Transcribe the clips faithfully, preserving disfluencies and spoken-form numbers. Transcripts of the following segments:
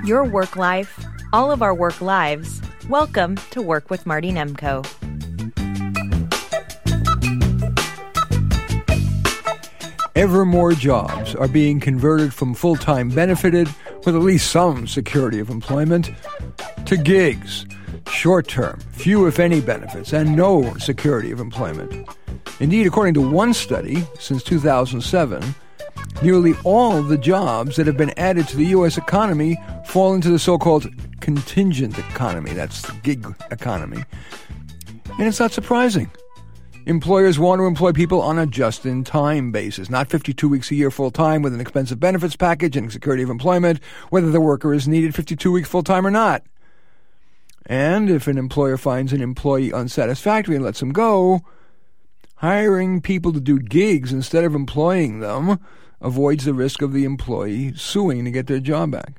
Your work life, all of our work lives. Welcome to Work with Marty Nemko. Ever more jobs are being converted from full-time benefited, with at least some security of employment, to gigs, short-term, few if any benefits, and no security of employment. Indeed, according to one study, since two thousand seven, nearly all the jobs that have been added to the U S economy fall into the so-called contingent economy. That's the gig economy. And it's not surprising. Employers want to employ people on a just-in-time basis, not fifty-two weeks a year full-time with an expensive benefits package and security of employment, whether the worker is needed fifty-two weeks full-time or not. And if an employer finds an employee unsatisfactory and lets him go, hiring people to do gigs instead of employing them avoids the risk of the employee suing to get their job back.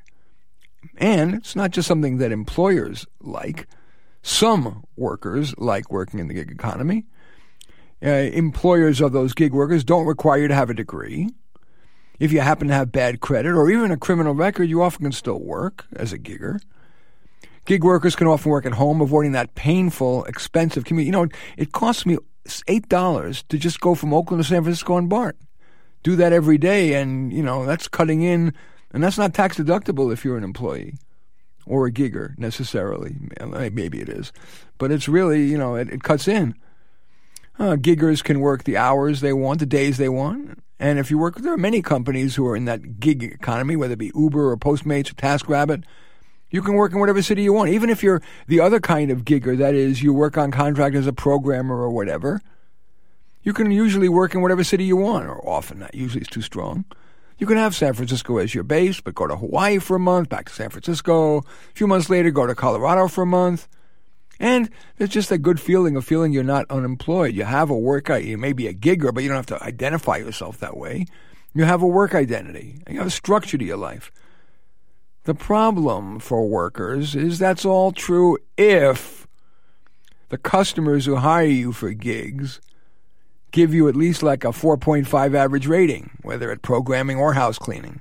And it's not just something that employers like. Some workers like working in the gig economy. Uh, employers of those gig workers don't require you to have a degree. If you happen to have bad credit or even a criminal record, you often can still work as a gigger. Gig workers can often work at home, avoiding that painful, expensive commute. You know, it costs me eight dollars to just go from Oakland to San Francisco on BART. Do that every day, and, you know, that's cutting in, and that's not tax deductible if you're an employee or a gigger necessarily. Maybe it is. But it's really, you know, it, it cuts in. Uh, giggers can work the hours they want, the days they want. And if you work, there are many companies who are in that gig economy, whether it be Uber or Postmates or TaskRabbit. You can work in whatever city you want. Even if you're the other kind of gigger, that is, you work on contract as a programmer or whatever, you can usually work in whatever city you want, or often that usually is too strong. You can have San Francisco as your base, but go to Hawaii for a month, back to San Francisco. A few months later, go to Colorado for a month. And there's just a good feeling of feeling you're not unemployed. You have a work, you may be a gigger, but you don't have to identify yourself that way. You have a work identity. You have a structure to your life. The problem for workers is that's all true if the customers who hire you for gigs give you at least like a four point five average rating, whether at programming or house cleaning.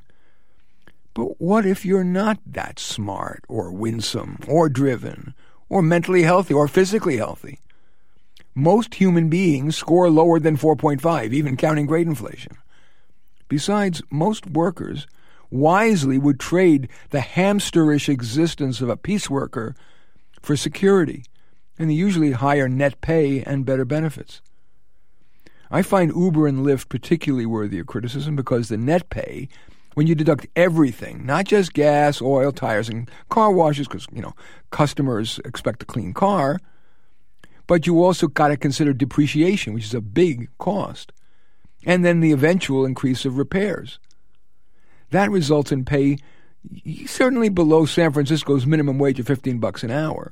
But what if you're not that smart or winsome or driven or mentally healthy or physically healthy? Most human beings score lower than four point five, even counting grade inflation. Besides, most workers wisely would trade the hamsterish existence of a piece worker for security and the usually higher net pay and better benefits. I find Uber and Lyft particularly worthy of criticism because the net pay, when you deduct everything, not just gas, oil, tires, and car washes, because, you know, customers expect a clean car, but you also got to consider depreciation, which is a big cost, and then the eventual increase of repairs. That results in pay certainly below San Francisco's minimum wage of fifteen bucks an hour.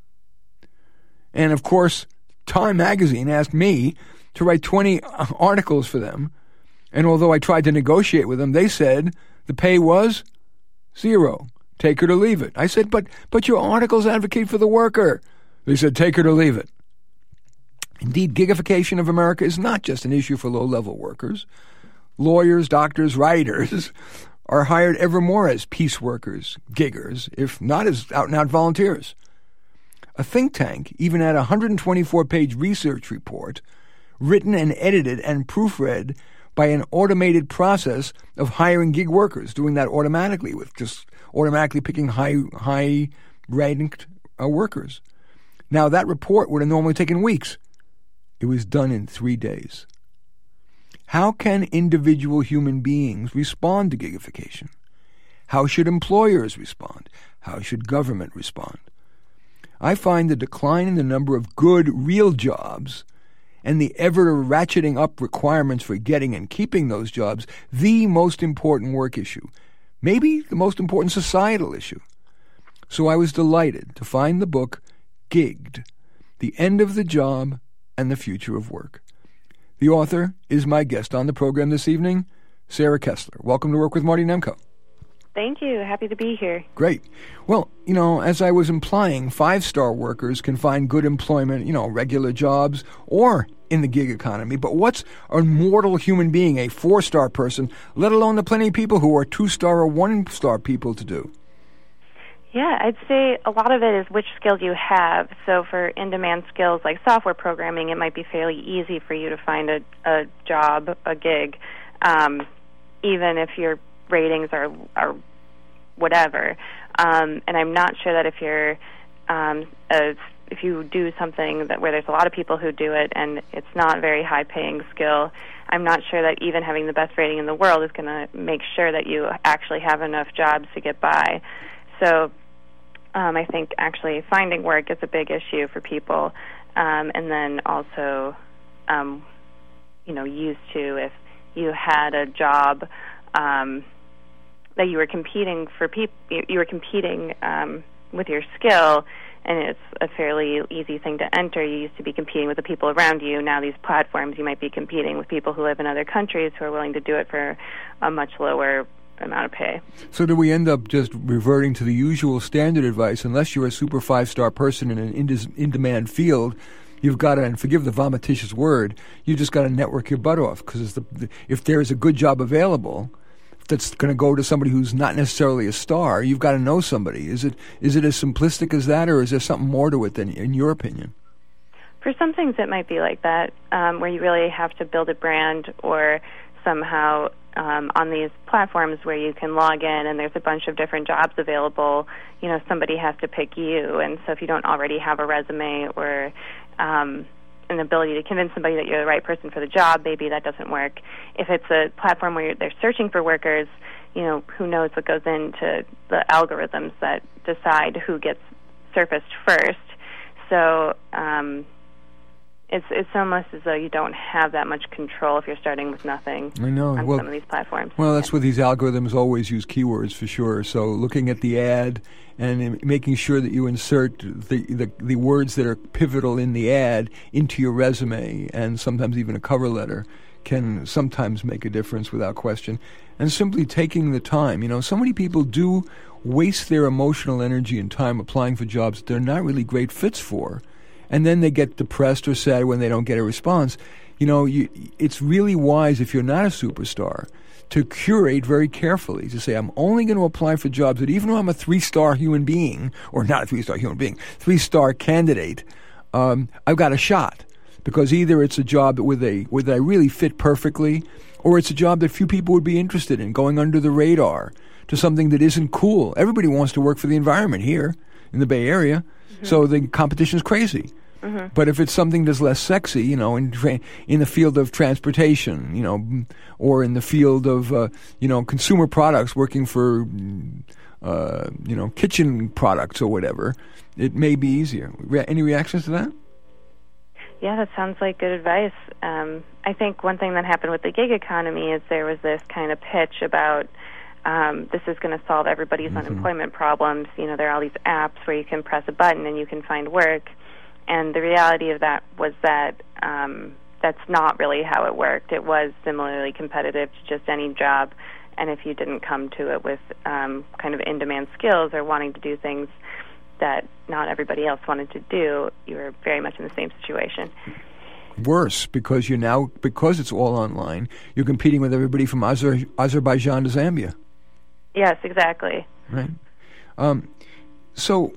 And of course, Time magazine asked me to write twenty articles for them, and although I tried to negotiate with them, they said the pay was zero. Take it or leave it. I said, but but your articles advocate for the worker. They said, take it or leave it. Indeed, gigification of America is not just an issue for low-level workers. Lawyers, doctors, writers are hired ever more as piece workers, giggers, if not as out-and-out volunteers. A think tank even had a one hundred twenty-four page research report written and edited and proofread by an automated process of hiring gig workers, doing that automatically with just automatically picking high, high-ranked uh, workers. Now, that report would have normally taken weeks. It was done in three days. How can individual human beings respond to gigification? How should employers respond? How should government respond? I find the decline in the number of good, real jobs and the ever ratcheting up requirements for getting and keeping those jobs the most important work issue, maybe the most important societal issue. So I was delighted to find the book Gigged, The End of the Job and the Future of Work. The author is my guest on the program this evening, Sarah Kessler. Welcome to Work with Marty Nemko. Thank you. Happy to be here. Great. Well, you know, as I was implying, five-star workers can find good employment, you know, regular jobs, or in the gig economy. But what's a mortal human being, a four-star person, let alone the plenty of people who are two-star or one-star people to do? Yeah, I'd say a lot of it is which skills you have. So for in-demand skills like software programming, it might be fairly easy for you to find a, a job, a gig, um, even if your ratings are are whatever. Um, and I'm not sure that if you're um, a, if you do something that where there's a lot of people who do it and it's not a very high-paying skill, I'm not sure that even having the best rating in the world is going to make sure that you actually have enough jobs to get by. So um, I think actually finding work is a big issue for people, um, and then also, um, you know, used to if you had a job um, that you were competing for people, you were competing um, with your skill, and it's a fairly easy thing to enter. You used to be competing with the people around you. Now these platforms, you might be competing with people who live in other countries who are willing to do it for a much lower amount of pay. So do we end up just reverting to the usual standard advice? Unless you're a super five-star person in an in- in-demand field, you've got to, and forgive the vomititious word, you just got to network your butt off, because the, the, if there's a good job available that's going to go to somebody who's not necessarily a star, you've got to know somebody. Is it is it as simplistic as that, or is there something more to it than, in your opinion? For some things it might be like that, um, where you really have to build a brand, or somehow um, on these platforms where you can log in and there's a bunch of different jobs available, you know, somebody has to pick you. And so if you don't already have a resume or um, an ability to convince somebody that you're the right person for the job, maybe that doesn't work. If it's a platform where you're, they're searching for workers, you know, who knows what goes into the algorithms that decide who gets surfaced first. So um, it's it's almost as though you don't have that much control if you're starting with nothing. I know. On well, some of these platforms. Well, that's yeah. where these algorithms always use keywords for sure. So looking at the ad and making sure that you insert the, the the words that are pivotal in the ad into your resume, and sometimes even a cover letter, can sometimes make a difference without question. And simply taking the time. You know, so many people do waste their emotional energy and time applying for jobs that they're not really great fits for. And then they get depressed or sad when they don't get a response. You know, you, it's really wise, if you're not a superstar, to curate very carefully, to say, I'm only going to apply for jobs that, even though I'm a three-star human being, or not a three-star human being, three-star candidate, um, I've got a shot. Because either it's a job with a where I really fit perfectly, or it's a job that few people would be interested in, going under the radar to something that isn't cool. Everybody wants to work for the environment here in the Bay Area, mm-hmm. so the competition is crazy. Mm-hmm. But if it's something that's less sexy, you know, in tra- in the field of transportation, you know, or in the field of, uh, you know, consumer products, working for, uh, you know, kitchen products or whatever, it may be easier. Re- any reactions to that? Yeah, that sounds like good advice. Um, I think one thing that happened with the gig economy is there was this kind of pitch about um, this is going to solve everybody's mm-hmm. unemployment problems. You know, there are all these apps where you can press a button and you can find work. And the reality of that was that um, that's not really how it worked. It was similarly competitive to just any job. And if you didn't come to it with um, kind of in-demand skills or wanting to do things that not everybody else wanted to do, you were very much in the same situation. Worse, because you're now, because it's all online, you're competing with everybody from Azer- Azerbaijan to Zambia. Yes, exactly. Right. Um, so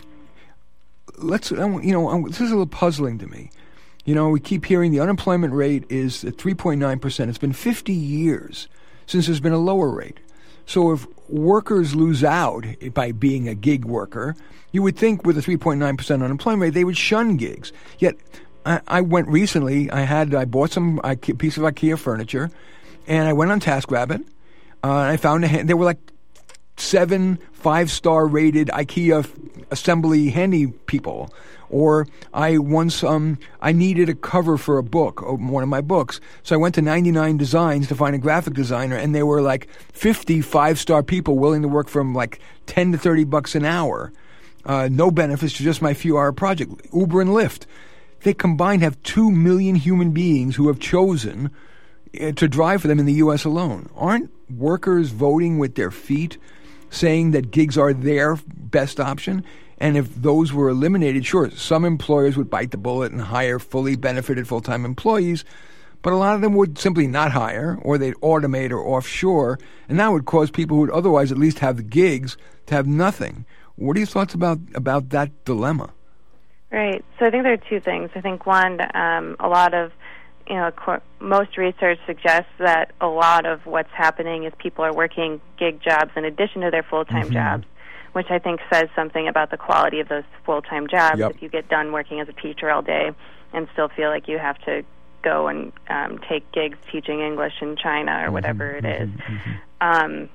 let's, you know, this is a little puzzling to me. You know, we keep hearing the unemployment rate is at three point nine percent. It's been fifty years since there's been a lower rate. So if workers lose out by being a gig worker, you would think with a three point nine percent unemployment rate, they would shun gigs. Yet I, I went recently, I had, I bought some a piece of IKEA furniture, and I went on TaskRabbit, uh, and I found a, there were like seven five-star rated IKEA f- assembly handy people. Or I once, um, I needed a cover for a book, one of my books. So I went to ninety-nine Designs to find a graphic designer, and there were like fifty five-star people willing to work from like ten to thirty bucks an hour. Uh, no benefits to just my few-hour project. Uber and Lyft. They combined have two million human beings who have chosen uh, to drive for them in the U S alone. Aren't workers voting with their feet, saying that gigs are their best option? And if those were eliminated, sure, some employers would bite the bullet and hire fully benefited full-time employees, but a lot of them would simply not hire, or they'd automate or offshore, and that would cause people who would otherwise at least have the gigs to have nothing. What are your thoughts about, about that dilemma? Right. So I think there are two things. I think one, um, a lot of, you know, co- most research suggests that a lot of what's happening is people are working gig jobs in addition to their full-time mm-hmm. jobs, which I think says something about the quality of those full-time jobs. Yep. If you get done working as a teacher all day and still feel like you have to go and um, take gigs teaching English in China or mm-hmm, whatever it is. Mm-hmm, mm-hmm. Um,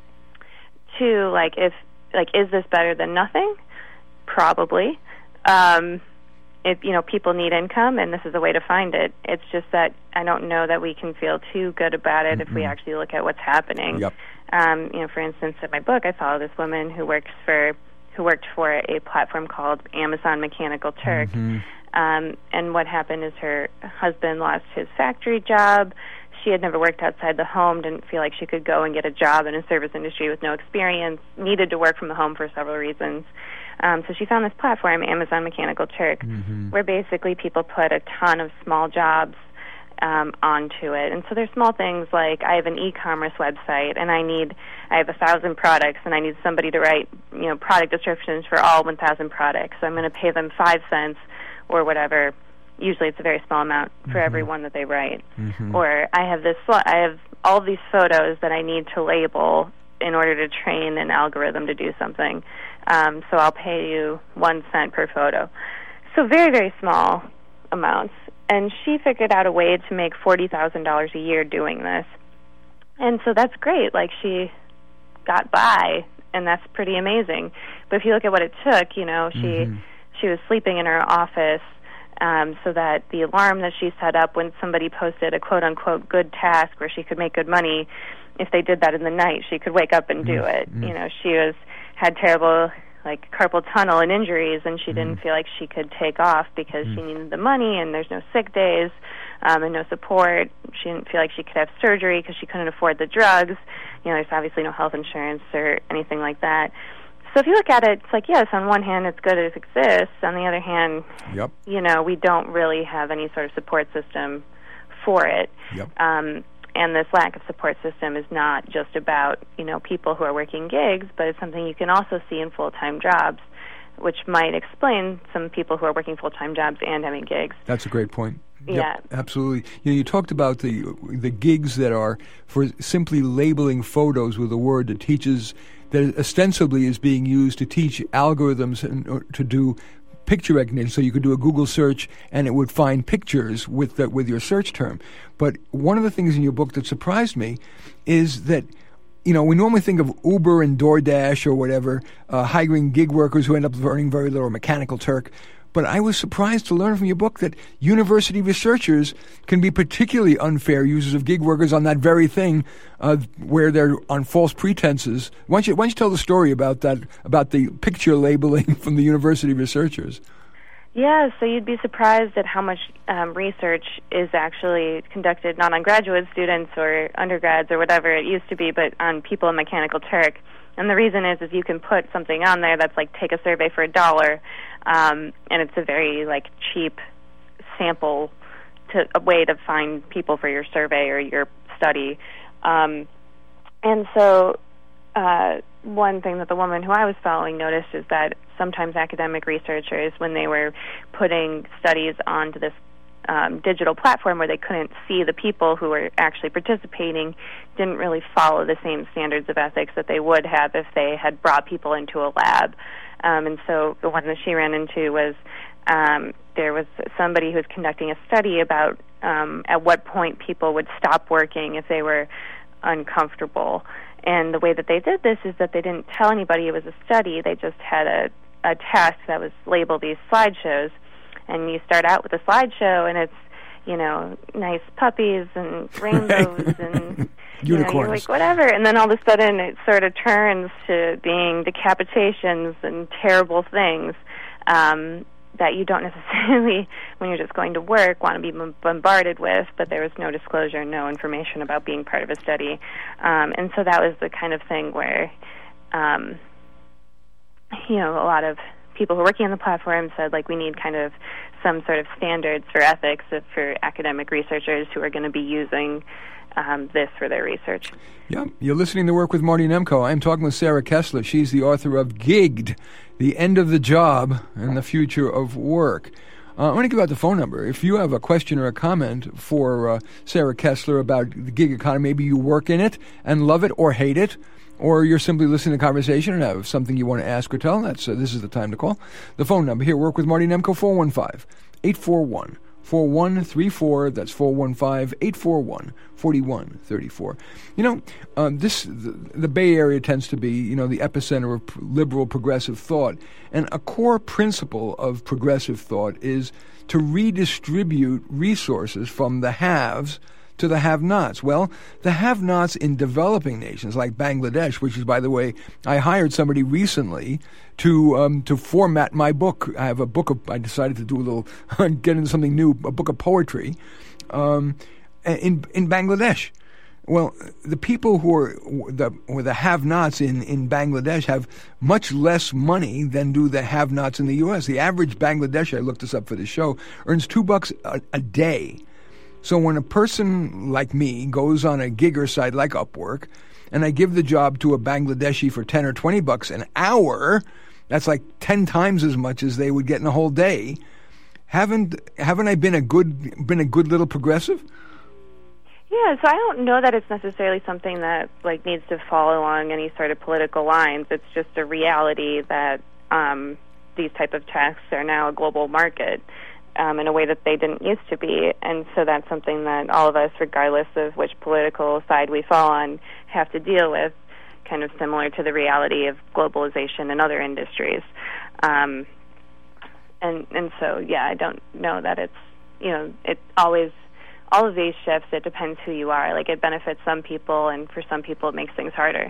two, like, if, like, is this better than nothing? Probably. Um, if, you know, people need income, and this is a way to find it. It's just that I don't know that we can feel too good about it mm-hmm. if we actually look at what's happening. Yep. Um, you know, for instance, in my book, I follow this woman who works for, who worked for a platform called Amazon Mechanical Turk. Mm-hmm. Um, and what happened is her husband lost his factory job. She had never worked outside the home, didn't feel like she could go and get a job in a service industry with no experience, needed to work from the home for several reasons. Um, so she found this platform, Amazon Mechanical Turk, mm-hmm. where basically people put a ton of small jobs um, onto it. And so there's small things like I have an e-commerce website, and I need, I have a thousand products, and I need somebody to write, you know, product descriptions for all one thousand products. So I'm going to pay them five cents or whatever. Usually it's a very small amount for mm-hmm. every one that they write. Mm-hmm. Or I have this, I have all these photos that I need to label in order to train an algorithm to do something. Um, so I'll pay you one cent per photo. So very, very small amounts. And she figured out a way to make forty thousand dollars a year doing this. And so that's great. Like, she got by, and that's pretty amazing. But if you look at what it took, you know, she mm-hmm. she was sleeping in her office um, so that the alarm that she set up when somebody posted a quote-unquote good task where she could make good money, if they did that in the night, she could wake up and do mm-hmm. it. You know, she was had terrible, like, carpal tunnel and injuries, and she mm-hmm. didn't feel like she could take off because mm-hmm. she needed the money, and there's no sick days um, and no support. She didn't feel like she could have surgery because she couldn't afford the drugs. You know, there's obviously no health insurance or anything like that. So if you look at it, it's like, yes, on one hand, it's good it exists. On the other hand, yep. you know, we don't really have any sort of support system for it. Yep. Um, and this lack of support system is not just about, you know, people who are working gigs, but it's something you can also see in full-time jobs, which might explain some people who are working full-time jobs and having gigs. That's a great point. Yep, yeah, absolutely. You know, you talked about the the gigs that are for simply labeling photos with a word that teaches, that ostensibly is being used to teach algorithms and, or to do picture recognition. So you could do a Google search and it would find pictures with the, with your search term. But one of the things in your book that surprised me is that, you know, we normally think of Uber and DoorDash or whatever, uh, hiring gig workers who end up earning very little, or Mechanical Turk. But I was surprised to learn from your book that university researchers can be particularly unfair users of gig workers on that very thing, uh, where they're on false pretenses. Why don't you, why don't you tell the story about that, about the picture labeling from the university researchers? Yeah, so you'd be surprised at how much um, research is actually conducted not on graduate students or undergrads or whatever it used to be, but on people in Mechanical Turk. And the reason is, is you can put something on there that's like, take a survey for a dollar, um, and it's a very, like, cheap sample, to a way to find people for your survey or your study. Um, and so uh, one thing that the woman who I was following noticed is that sometimes academic researchers, when they were putting studies onto this Um, digital platform where they couldn't see the people who were actually participating, didn't really follow the same standards of ethics that they would have if they had brought people into a lab. Um, and so the one that she ran into was um, there was somebody who was conducting a study about um, at what point people would stop working if they were uncomfortable. And the way that they did this is that they didn't tell anybody it was a study. They just had a, a task that was labeled these slideshows. And you start out with a slideshow, and it's, you know, nice puppies and rainbows and you know, you're like, whatever. And then all of a sudden it sort of turns to being decapitations and terrible things um, that you don't necessarily, when you're just going to work, want to be bombarded with, but there was no disclosure, no information about being part of a study. Um, and so that was the kind of thing where, um, you know, a lot of people who are working on the platform said, like, we need kind of some sort of standards for ethics for academic researchers who are going to be using um, this for their research. Yeah, you're listening to Work with Marty Nemko. I'm talking with Sarah Kessler. She's the author of Gigged, The End of the Job and the Future of Work. Uh, I want to give out the phone number. If you have a question or a comment for uh, Sarah Kessler about the gig economy, maybe you work in it and love it or hate it, or you're simply listening to the conversation and have something you want to ask or tell, that's uh, this is the time to call. The phone number here, Work with Marty Nemko, four one five, eight four one, four one three four. That's four one five, eight four one, four one three four. You know, um, this the, the Bay Area tends to be, you know, the epicenter of liberal progressive thought. And a core principle of progressive thought is to redistribute resources from the haves to the have-nots. Well, the have-nots in developing nations like Bangladesh, which is, by the way, I hired somebody recently to um, to format my book. I have a book of, I decided to do a little, get into something new, a book of poetry um, in in Bangladesh. Well, the people who are the, who are the have-nots in, in Bangladesh have much less money than do the have-nots in the U S. The average Bangladeshi, I looked this up for the show, earns two bucks a, a day. So when a person like me goes on a gigger site like Upwork, and I give the job to a Bangladeshi for ten or twenty bucks an hour, that's like ten times as much as they would get in a whole day. Haven't haven't I been a good been a good little progressive? Yeah, so I don't know that it's necessarily something that like needs to follow along any sort of political lines. It's just a reality that um, these type of tasks are now a global market. Um, in a way that they didn't used to be. And so that's something that all of us, regardless of which political side we fall on, have to deal with, kind of similar to the reality of globalization in other industries. Um, and and so, yeah, I don't know that it's, you know, it always, all of these shifts, it depends who you are. Like, it benefits some people, and for some people it makes things harder.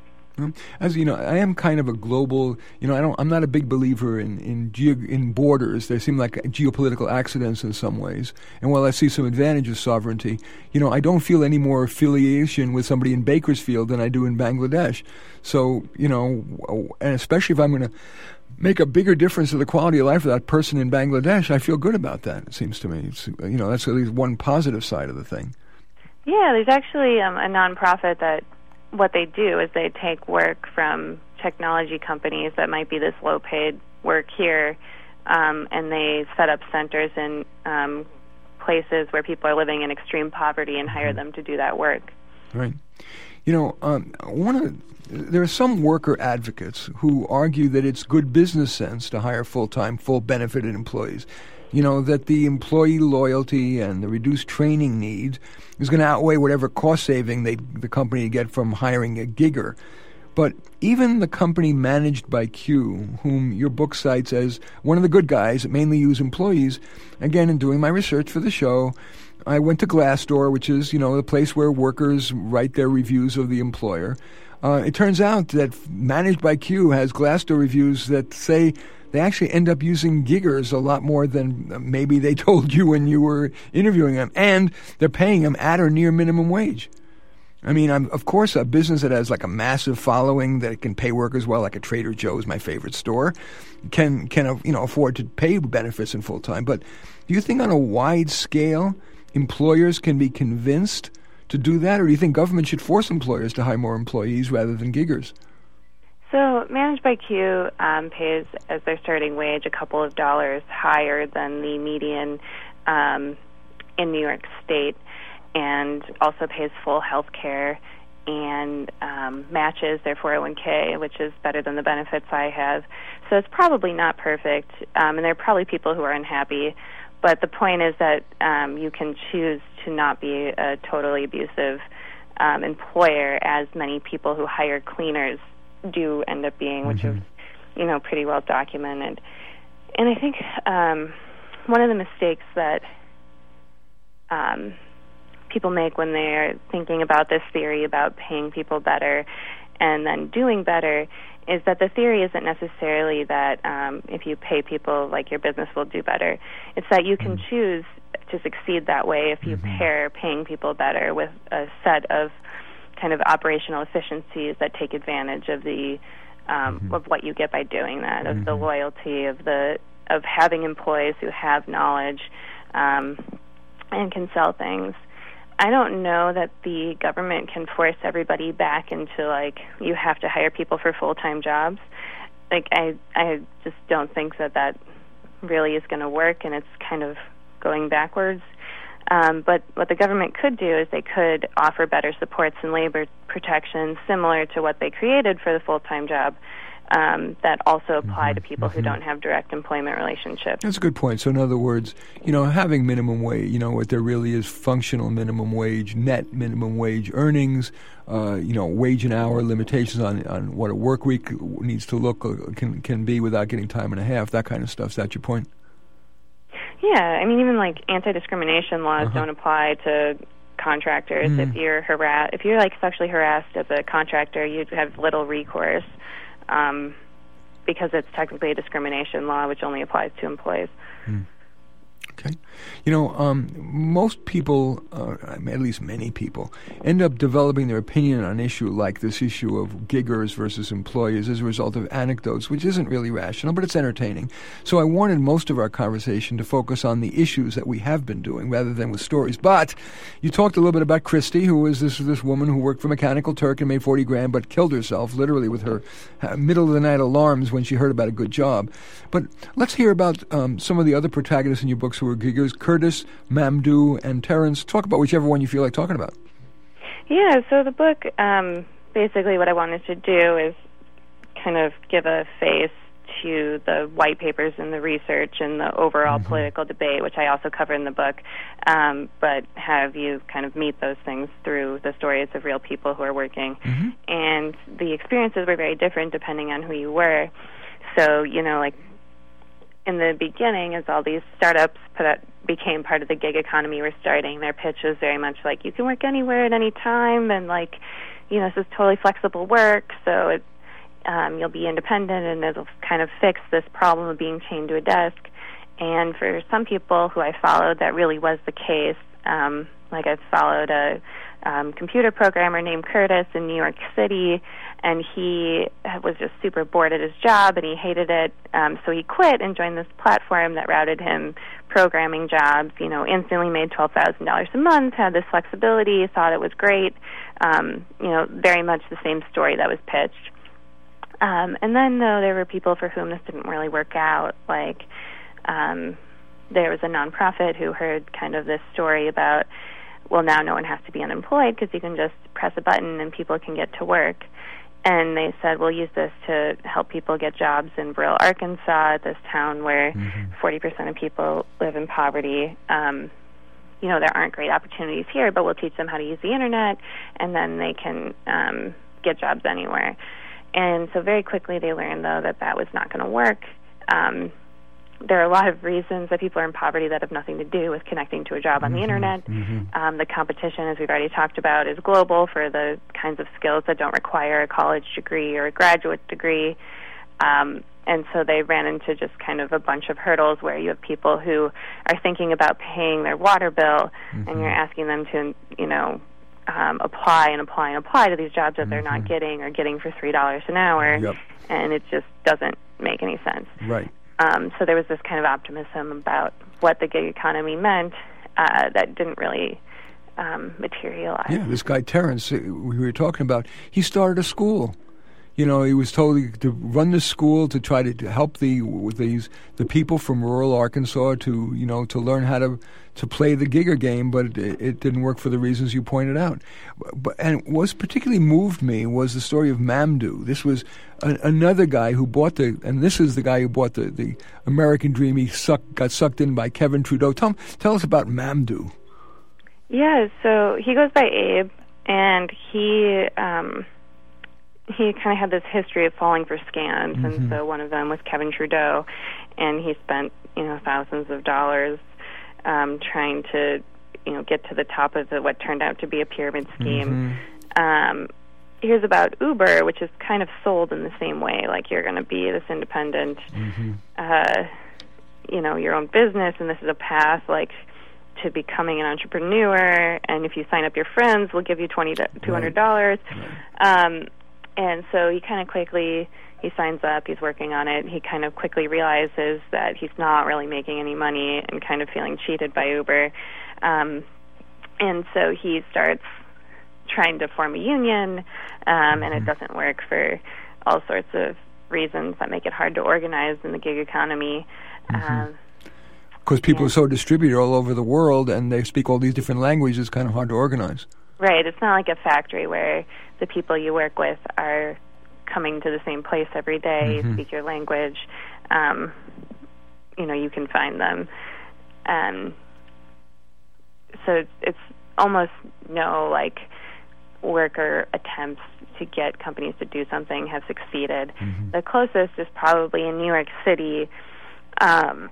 As you know, I am kind of a global. You know, I don't. I'm not a big believer in in, geo, in borders. They seem like geopolitical accidents in some ways. And while I see some advantage of sovereignty, you know, I don't feel any more affiliation with somebody in Bakersfield than I do in Bangladesh. So, you know, and especially if I'm going to make a bigger difference to the quality of life of that person in Bangladesh, I feel good about that. It seems to me. It's, you know, that's at least one positive side of the thing. Yeah, there's actually um, a nonprofit that. What they do is they take work from technology companies that might be this low-paid work here, um, and they set up centers in um, places where people are living in extreme poverty and hire them to do that work. Right. You know, um, one of there are some worker advocates who argue that it's good business sense to hire full-time, full-benefited employees. You know, that the employee loyalty and the reduced training needs is going to outweigh whatever cost saving they, the company get from hiring a gigger. But even the company managed by Q, whom your book cites as one of the good guys that mainly use employees, again, in doing my research for the show, I went to Glassdoor, which is, you know, the place where workers write their reviews of the employer. Uh, it turns out that Managed by Q has Glassdoor reviews that say they actually end up using giggers a lot more than maybe they told you when you were interviewing them. And they're paying them at or near minimum wage. I mean, I'm, of course, a business that has like a massive following that can pay workers well, like a Trader Joe's, my favorite store, can, can you know, afford to pay benefits in full time. But do you think on a wide scale employers can be convinced to do that? Or do you think government should force employers to hire more employees rather than giggers? So Managed by Q um, pays, as their starting wage, a couple of dollars higher than the median um, in New York State, and also pays full health care and um, matches their four oh one k, which is better than the benefits I have. So it's probably not perfect, um, and there are probably people who are unhappy, but the point is that um, you can choose to not be a totally abusive um, employer, as many people who hire cleaners do end up being, which mm-hmm. is, you know, pretty well documented. And I think um, one of the mistakes that um, people make when they're thinking about this theory about paying people better and then doing better is that the theory isn't necessarily that um, if you pay people, like, your business will do better. It's that you can choose to succeed that way if you mm-hmm. pair paying people better with a set of kind of operational efficiencies that take advantage of the um, mm-hmm. of what you get by doing that, of mm-hmm. the loyalty, of the of having employees who have knowledge um, and can sell things. I don't know that the government can force everybody back into, like, you have to hire people for full-time jobs. Like, I, I just don't think that that really is going to work, and it's kind of going backwards. Um, but what the government could do is they could offer better supports and labor protections similar to what they created for the full-time job. Um, that also apply mm-hmm, to people mm-hmm. who don't have direct employment relationships. That's a good point. So in other words, you know, having minimum wage, you know, what there really is functional minimum wage, net minimum wage earnings, uh, you know, wage and hour limitations on, on what a work week needs to look, uh, can can be without getting time and a half, that kind of stuff. Is that your point? Yeah, I mean, even like anti-discrimination laws uh-huh. don't apply to contractors. Mm. If you're harass- if you're like sexually harassed as a contractor, you have little recourse. Um, because it's technically a discrimination law, which only applies to employees. Mm. Okay. You know, um, most people, uh, at least many people, end up developing their opinion on an issue like this issue of giggers versus employers as a result of anecdotes, which isn't really rational, but it's entertaining. So I wanted most of our conversation to focus on the issues that we have been doing rather than with stories. But you talked a little bit about Christy, who was this this woman who worked for Mechanical Turk and made forty grand, but killed herself literally with her uh, middle-of-the-night alarms when she heard about a good job. But let's hear about um, some of the other protagonists in your books who were giggers, Curtis, Mamdouh, and Terrence. Talk about whichever one you feel like talking about. Yeah, so the book, um, basically what I wanted to do is kind of give a face to the white papers and the research and the overall mm-hmm. political debate, which I also cover in the book, um, but have you kind of meet those things through the stories of real people who are working. Mm-hmm. And the experiences were very different depending on who you were. So, you know, like, in the beginning, as all these startups put out, became part of the gig economy were starting, their pitch was very much like, you can work anywhere at any time, and, like, you know, this is totally flexible work, so it, um, you'll be independent, and it'll kind of fix this problem of being chained to a desk. And for some people who I followed, that really was the case. Um, like, I followed a um, computer programmer named Curtis in New York City, and he was just super bored at his job, and he hated it. Um, so he quit and joined this platform that routed him programming jobs, you know, instantly made twelve thousand dollars a month, had this flexibility, thought it was great, um, you know, very much the same story that was pitched. Um, and then, though, there were people for whom this didn't really work out, like um, there was a nonprofit who heard kind of this story about, well, now no one has to be unemployed because you can just press a button and people can get to work. And they said, we'll use this to help people get jobs in rural Arkansas, this town where mm-hmm. forty percent of people live in poverty. Um, you know, there aren't great opportunities here, but we'll teach them how to use the Internet, and then they can um, get jobs anywhere. And so very quickly they learned, though, that that was not going to work. Um, there are a lot of reasons that people are in poverty that have nothing to do with connecting to a job on mm-hmm, the Internet. Mm-hmm. Um, the competition, as we've already talked about, is global for the kinds of skills that don't require a college degree or a graduate degree. Um, and so they ran into just kind of a bunch of hurdles where you have people who are thinking about paying their water bill, mm-hmm. and you're asking them to, you know, um, apply and apply and apply to these jobs that mm-hmm. they're not getting or getting for three dollars an hour, yep. and it just doesn't make any sense. Right. Um, so there was this kind of optimism about what the gig economy meant uh, that didn't really um, materialize. Yeah, this guy Terrence, uh, we were talking about, he started a school. You know, he was told to run this school to try to, to help the with these the people from rural Arkansas to you know to learn how to to play the gigger game, but it, it didn't work for the reasons you pointed out. But and what particularly moved me was the story of Mamdouh. This was a, another guy who bought the, and this is the guy who bought the, the American dream. He sucked, got sucked in by Kevin Trudeau. Tell tell us about Mamdouh. Yeah, so he goes by Abe, and he. Um, He kind of had this history of falling for scams, mm-hmm. and so one of them was Kevin Trudeau, and he spent, you know, thousands of dollars um, trying to, you know, get to the top of the, what turned out to be a pyramid scheme. Mm-hmm. Um, here's about Uber, which is kind of sold in the same way, like you're going to be this independent, mm-hmm. uh, you know, your own business, and this is a path, like, to becoming an entrepreneur, and if you sign up your friends, we'll give you twenty two hundred dollars. Right. Um, And so he kind of quickly, he signs up, he's working on it, he kind of quickly realizes that he's not really making any money and kind of feeling cheated by Uber. Um, and so he starts trying to form a union, um, mm-hmm. and it doesn't work for all sorts of reasons that make it hard to organize in the gig economy. Because mm-hmm. um, people yeah. are so distributed all over the world, and they speak all these different languages, it's kind of hard to organize. Right. It's not like a factory where the people you work with are coming to the same place every day, mm-hmm. speak your language. Um, you know, you can find them. Um, so it's almost no, like, worker attempts to get companies to do something have succeeded. Mm-hmm. The closest is probably in New York City. Um,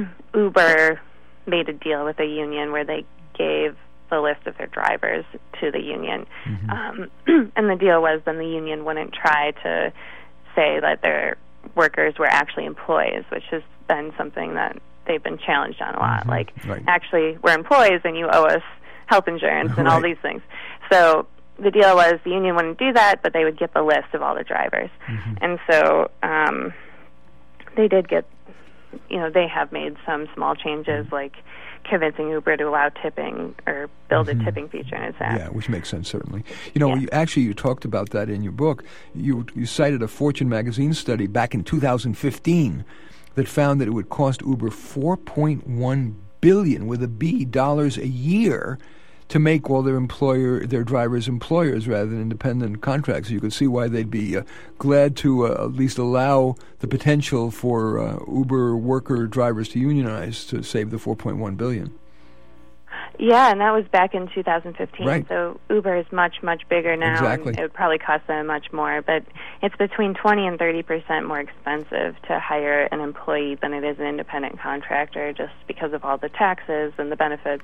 Uber made a deal with a union where they gave the list of their drivers to the union. Mm-hmm. Um, and the deal was then the union wouldn't try to say that their workers were actually employees, which has been something that they've been challenged on a lot. Mm-hmm. Like, right. actually, we're employees and you owe us health insurance and right. all these things. So the deal was the union wouldn't do that, but they would get the list of all the drivers. Mm-hmm. And so um, they did get, you know, they have made some small changes, mm-hmm. like convincing Uber to allow tipping or build mm-hmm. a tipping feature in its app. Yeah, which makes sense, certainly. You know, yeah. you, actually, you talked about that in your book. You, you cited a Fortune magazine study back in two thousand fifteen that found that it would cost Uber four point one billion with a B dollars a year to make all their employer, their drivers employers rather than independent contracts. You could see why they'd be uh, glad to uh, at least allow the potential for uh, Uber worker drivers to unionize to save the four point one billion dollars. Yeah, and that was back in two thousand fifteen. Right. So Uber is much, much bigger now. Exactly. And it would probably cost them much more, but it's between twenty and thirty percent more expensive to hire an employee than it is an independent contractor, just because of all the taxes and the benefits.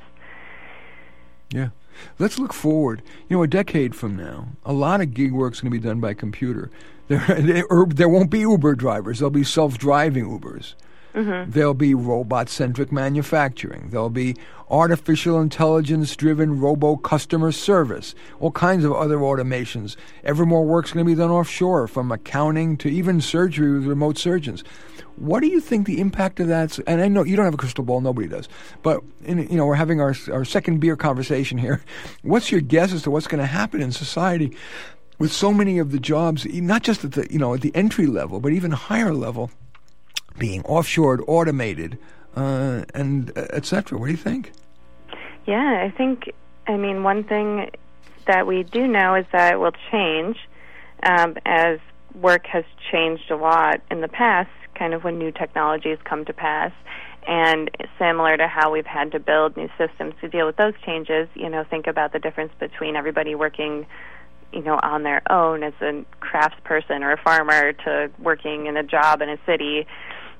Yeah. Let's look forward. You know, a decade from now, a lot of gig work is going to be done by computer. There, there, there won't be Uber drivers. There'll be self-driving Ubers. Mm-hmm. There'll be robot-centric manufacturing. There'll be artificial intelligence-driven robo-customer service, all kinds of other automations. Ever more work's going to be done offshore, from accounting to even surgery with remote surgeons. What do you think the impact of that's? And I know you don't have a crystal ball, nobody does. But in, you know, we're having our our second beer conversation here. What's your guess as to what's going to happen in society with so many of the jobs, not just at the you know at the entry level, but even higher level, being offshored, automated, uh, and uh, et cetera? What do you think? Yeah, I think. I mean, one thing that we do know is that it will change um, as work has changed a lot in the past, kind of when new technologies come to pass. And similar to how we've had to build new systems to deal with those changes, you know, think about the difference between everybody working, you know, on their own as a craftsperson or a farmer to working in a job in a city.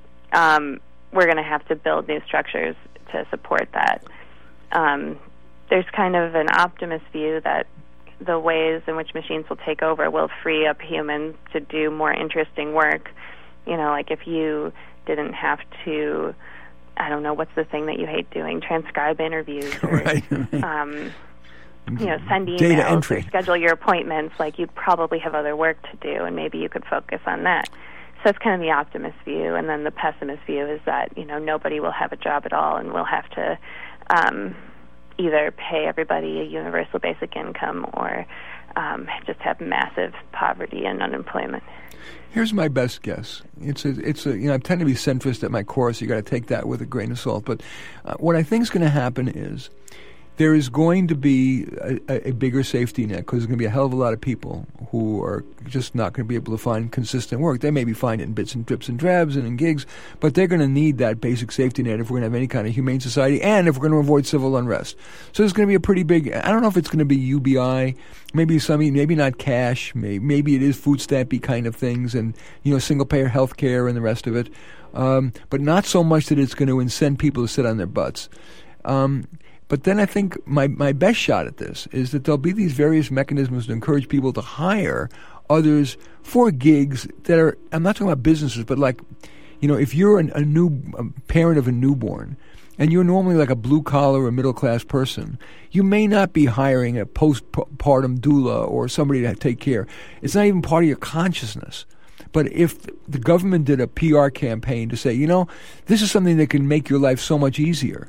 Um, we're going to have to build new structures to support that. Um, there's kind of an optimist view that the ways in which machines will take over will free up humans to do more interesting work. You know, like if you didn't have to, I don't know, what's the thing that you hate doing? Transcribe interviews or, right, right. Um, you know, send emails Data entry. or schedule your appointments. Like, you'd probably have other work to do, and maybe you could focus on that. So that's kind of the optimist view. And then the pessimist view is that, you know, nobody will have a job at all, and we'll have to um, either pay everybody a universal basic income or um, just have massive poverty and unemployment. Here's my best guess. It's a, it's a, you know, I tend to be centrist at my core, so you got to take that with a grain of salt. But uh, what I think is going to happen is there is going to be a, a bigger safety net because there's going to be a hell of a lot of people who are just not going to be able to find consistent work. They maybe find it in bits and drips and drabs and in gigs, but they're going to need that basic safety net if we're going to have any kind of humane society and if we're going to avoid civil unrest. So there's going to be a pretty big, I don't know if it's going to be U B I, maybe some, maybe not cash, maybe, maybe it is food stampy kind of things and, you know, single payer health care and the rest of it, um, but not so much that it's going to incent people to sit on their butts. Um, But then I think my, my best shot at this is that there'll be these various mechanisms to encourage people to hire others for gigs that are, I'm not talking about businesses, but like, you know, if you're an, a new a parent of a newborn and you're normally like a blue-collar or middle-class person, you may not be hiring a postpartum doula or somebody to take care. It's not even part of your consciousness. But if the government did a P R campaign to say, you know, this is something that can make your life so much easier,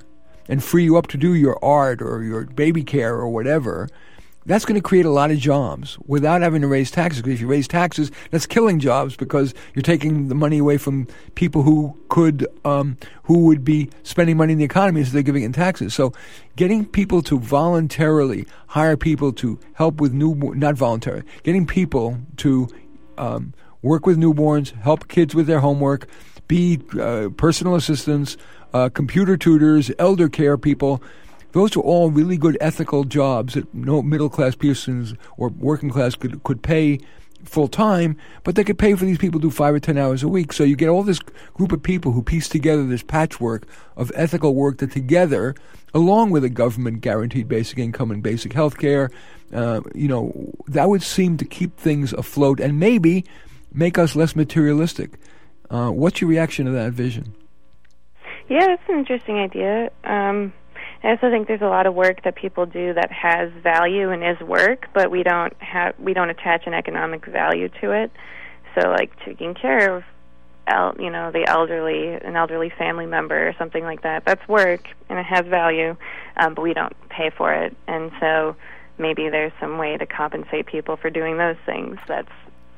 and free you up to do your art or your baby care or whatever, that's going to create a lot of jobs without having to raise taxes. Because if you raise taxes, that's killing jobs because you're taking the money away from people who could, um, who would be spending money in the economy instead of giving it in taxes. So getting people to voluntarily hire people to help with new, not voluntarily, getting people to um, work with newborns, help kids with their homework, be uh, personal assistants, uh, computer tutors, elder care people. Those are all really good ethical jobs that no middle-class persons or working class could could pay full-time, but they could pay for these people to do five or ten hours a week. So you get all this group of people who piece together this patchwork of ethical work that together, along with a government-guaranteed basic income and basic health care, uh, you know, that would seem to keep things afloat and maybe make us less materialistic. Uh, what's your reaction to that vision? Yeah, that's an interesting idea. Um I also think there's a lot of work that people do that has value and is work, but we don't have we don't attach an economic value to it. So, like taking care of, el- you know, the elderly, an elderly family member or something like that. That's work and it has value, um, but we don't pay for it. And so, maybe there's some way to compensate people for doing those things. That's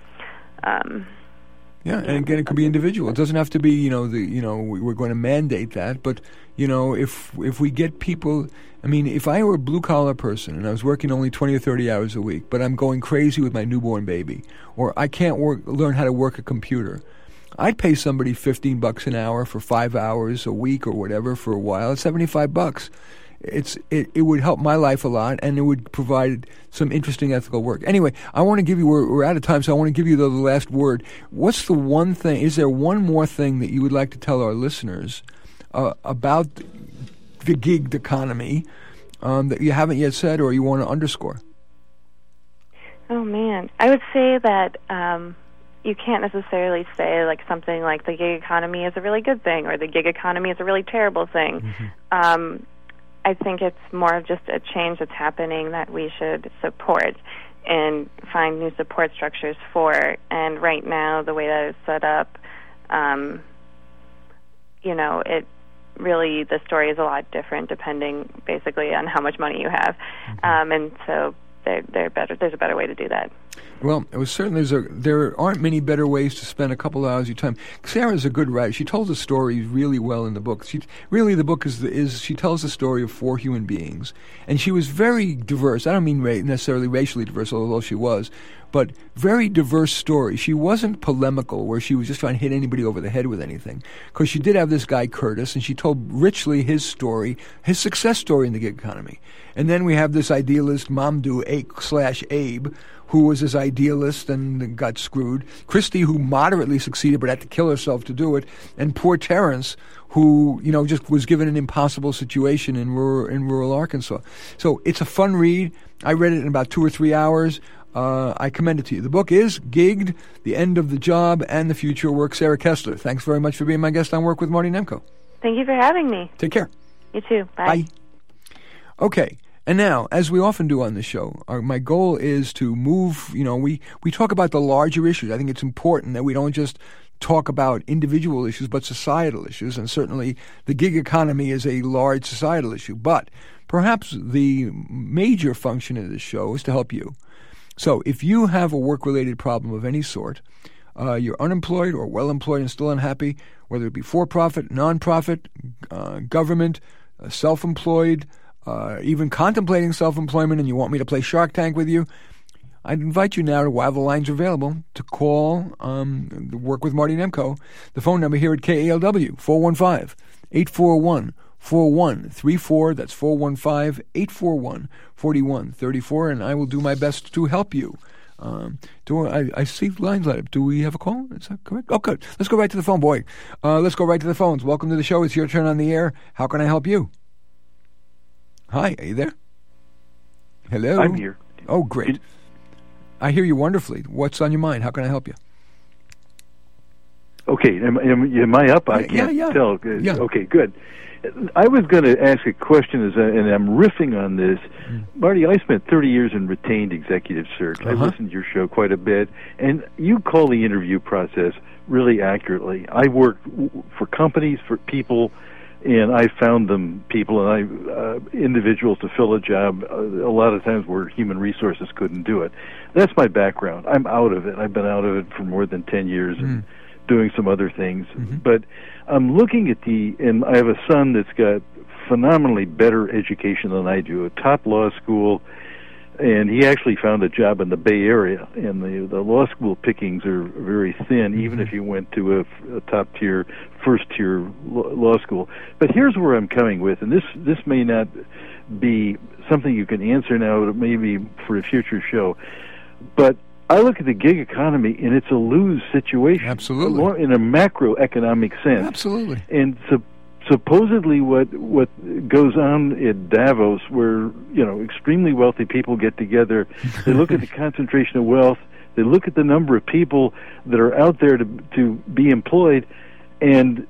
um, Yeah, and again, it could be individual. It doesn't have to be, you know, the you know we're going to mandate that, but you know, if if we get people, I mean, if I were a blue collar person and I was working only twenty or thirty hours a week, but I'm going crazy with my newborn baby, or I can't work, learn how to work a computer, I'd pay somebody fifteen bucks an hour for five hours a week or whatever for a while. It's seventy-five bucks. It's it, it would help my life a lot, and it would provide some interesting ethical work. Anyway, I want to give you, we're, we're out of time, so I want to give you the, the last word. What's the one thing, is there one more thing that you would like to tell our listeners uh, about the gig economy um, that you haven't yet said or you want to underscore? Oh, man. I would say that um, you can't necessarily say like something like the gig economy is a really good thing or the gig economy is a really terrible thing. Mm-hmm. Um I think it's more of just a change that's happening that we should support and find new support structures for. And right now, the way that it's set up, um, you know, it really, the story is a lot different depending basically on how much money you have. Mm-hmm. Um, and so they're, they're better, there's a better way to do that. Well, it was certainly there's a, there aren't many better ways to spend a couple of hours of your time. Sarah's a good writer. She tells the story really well in the book. She really the book is is she tells the story of four human beings, and she was very diverse. I don't mean ra- necessarily racially diverse, although she was, but very diverse story. She wasn't polemical, where she was just trying to hit anybody over the head with anything, because she did have this guy Curtis, and she told richly his story, his success story in the gig economy. And then we have this idealist Mamdouh A slash Abe, who was this idealist and got screwed. Christy, who moderately succeeded but had to kill herself to do it. And poor Terrence, who, you know, just was given an impossible situation in rural, in rural Arkansas. So it's a fun read. I read it in about two or three hours. Uh, I commend it to you. The book is Gigged, The End of the Job and the Future Work. Sarah Kessler, thanks very much for being my guest on Work with Marty Nemko. Thank you for having me. Take care. You too. Bye. Bye. Okay. And now, as we often do on the show, our, my goal is to move, you know, we, we talk about the larger issues. I think it's important that we don't just talk about individual issues, but societal issues. And certainly the gig economy is a large societal issue. But perhaps the major function of this show is to help you. So if you have a work-related problem of any sort, uh, you're unemployed or well-employed and still unhappy, whether it be for-profit, non-profit, uh, government, uh, self-employed, Uh, even contemplating self-employment, and you want me to play Shark Tank with you, I'd invite you now, to, while the lines are available, to call um, Work with Marty Nemko. The phone number here at K A L W, four one five, eight four one, four one three four. That's four one five, eight four one, four one three four, and I will do my best to help you. Um, do I, I see lines light up. Do we have a call? Is that correct? Oh, good. Let's go right to the phone, boy. Uh, let's go right to the phones. Welcome to the show. It's your turn on the air. How can I help you? Hi, are you there? Hello? I'm here. Oh, great. I hear you wonderfully. What's on your mind? How can I help you? Okay, am, am, am I up? I yeah, can't yeah. tell. Yeah. Okay, good. I was going to ask a question, as I, and I'm riffing on this. Mm. Marty, I spent thirty years in retained executive search. Uh-huh. I listened to your show quite a bit, and you call the interview process really accurately. I work for companies, for people, and I found them people and I uh, individuals to fill a job uh, a lot of times where human resources couldn't do it. That's my background. I'm out of it. I've been out of it for more than ten years mm. and doing some other things. Mm-hmm. But I'm looking at the, and I have a son that's got phenomenally better education than I do, a top law school, and he actually found a job in the Bay Area, and the the law school pickings are very thin, mm-hmm. even if you went to a, a top-tier, first-tier law school. But here's where I'm coming with, and this, this may not be something you can answer now, but maybe for a future show. But I look at the gig economy, and it's a lose situation. Absolutely. In a macroeconomic sense. Absolutely. And so supposedly what what goes on at Davos, where, you know, extremely wealthy people get together, they look at the concentration of wealth, they look at the number of people that are out there to to be employed, and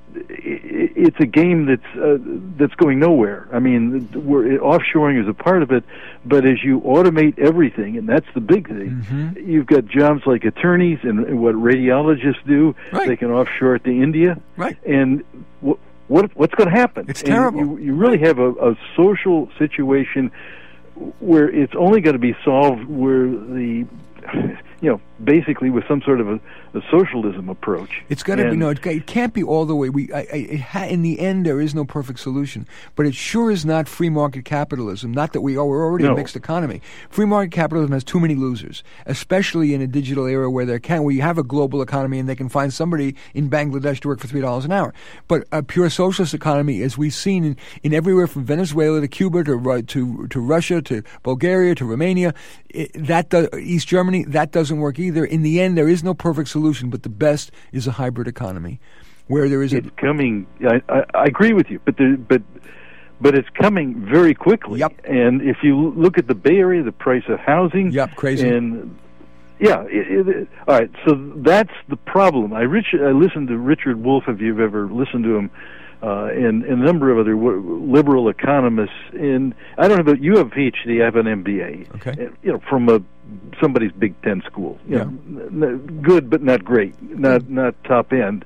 it's a game that's uh, that's going nowhere. I mean, we're, offshoring is a part of it, but as you automate everything, and that's the big thing, mm-hmm. you've got jobs like attorneys and, and what radiologists do. Right. They can offshore it to India. Right. And w- what what's going to happen? It's terrible. You, you really have a, a social situation where it's only going to be solved where the, you know, basically with some sort of a, a socialism approach. It's got to be, no, it, it can't be all the way. We, I, I, it ha, in the end, there is no perfect solution. But it sure is not free market capitalism. Not that we are, we're already no. a mixed economy. Free market capitalism has too many losers, especially in a digital era where there can, where you have a global economy and they can find somebody in Bangladesh to work for three dollars an hour. But a pure socialist economy, as we've seen in, in everywhere from Venezuela to Cuba to to to Russia to Bulgaria to Romania, it, that does, East Germany, that doesn't work either. In the end, there is no perfect solution, but the best is a hybrid economy, where there is it's a coming. I, I, I agree with you, but there, but but it's coming very quickly. Yep. And if you look at the Bay Area, the price of housing. Yep, crazy. And yeah, it, it, all right. So that's the problem. I Rich, I listened to Richard Wolff. If you've ever listened to him. Uh, and, and a number of other w- liberal economists. And I don't know about you have a P H D, I have an M B A. Okay. And, you know, from a somebody's Big Ten school. You yeah. know, n- good, but not great, not not top end.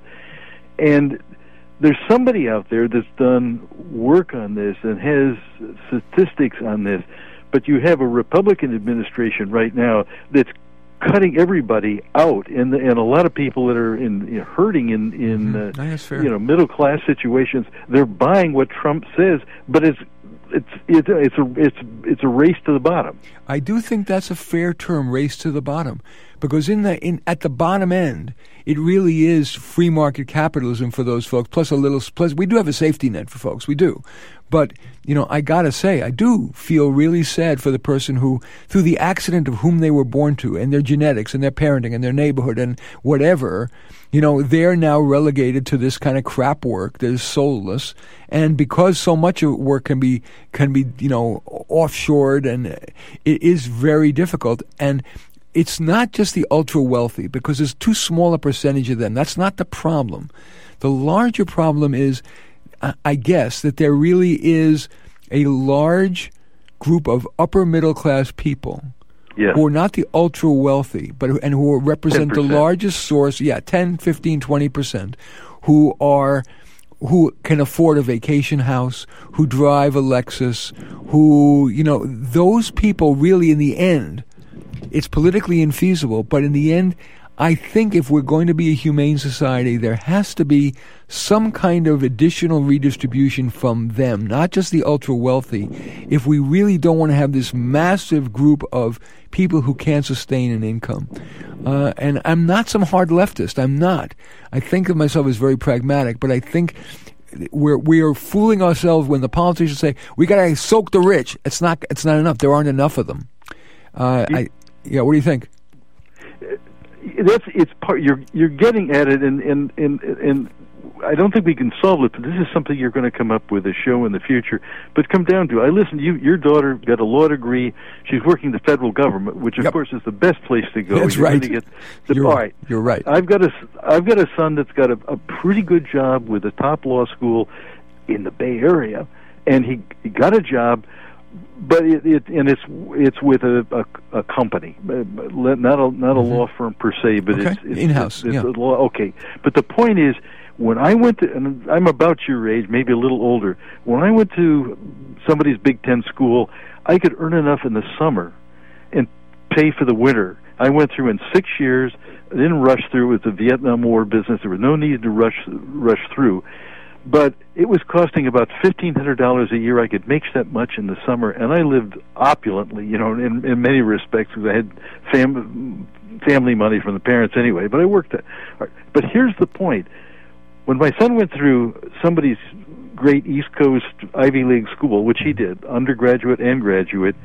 And there's somebody out there that's done work on this and has statistics on this. But you have a Republican administration right now that's cutting everybody out, and and a lot of people that are in you know, hurting in in mm-hmm. uh, that's fair. you know middle class situations. They're buying what Trump says, but it's it's it's it's a it's it's a race to the bottom. I do think that's a fair term, race to the bottom, because in the in at the bottom end, it really is free market capitalism for those folks. Plus a little, plus we do have a safety net for folks. We do. But, you know, I gotta say, I do feel really sad for the person who, through the accident of whom they were born to, and their genetics, and their parenting, and their neighborhood, and whatever, you know, they're now relegated to this kind of crap work that is soulless. And because so much of work can be, can be, you know, offshored, and it is very difficult. And it's not just the ultra wealthy, because there's too small a percentage of them. That's not the problem. The larger problem is, I guess, that there really is a large group of upper middle class people yeah. who are not the ultra wealthy, but and who represent ten percent. the largest source, yeah, ten, fifteen, twenty percent, who are who can afford a vacation house, who drive a Lexus, who, you know, those people really in the end, it's politically infeasible, but in the end, I think if we're going to be a humane society, there has to be some kind of additional redistribution from them, not just the ultra-wealthy, if we really don't want to have this massive group of people who can't sustain an income. Uh, and I'm not some hard leftist. I'm not. I think of myself as very pragmatic, but I think we're we are fooling ourselves when the politicians say, we got to soak the rich. It's not, it's not enough. There aren't enough of them. Uh, I, yeah, what do you think? That's it's part. You're you're getting at it, and and and and I don't think we can solve it. But this is something you're going to come up with a show in the future. But come down to, I listened. You, your daughter got a law degree. She's working the federal government, which of yep. course is the best place to go. That's you're right. Going to get the, you're, all right. You're right. I've got a I've got a son that's got a, a pretty good job with a top law school in the Bay Area, and he, he got a job. But it, it and it's it's with a, a, a company, not a not a mm-hmm. law firm per se, but okay. it's, it's in-house. It's, it's yeah. a law. Okay, but the point is, When I went to, and I'm about your age, maybe a little older, when I went to somebody's Big Ten school, I could earn enough in the summer and pay for the winter. I went through in six years, I didn't rush through. It was a Vietnam War business. There was no need to rush rush through. But it was costing about fifteen hundred dollars a year. I could make that much in the summer, and I lived opulently, you know, in, in many respects, because I had fam- family money from the parents anyway, but I worked at. But here's the point. When my son went through somebody's great East Coast Ivy League school, which he did, undergraduate and graduate,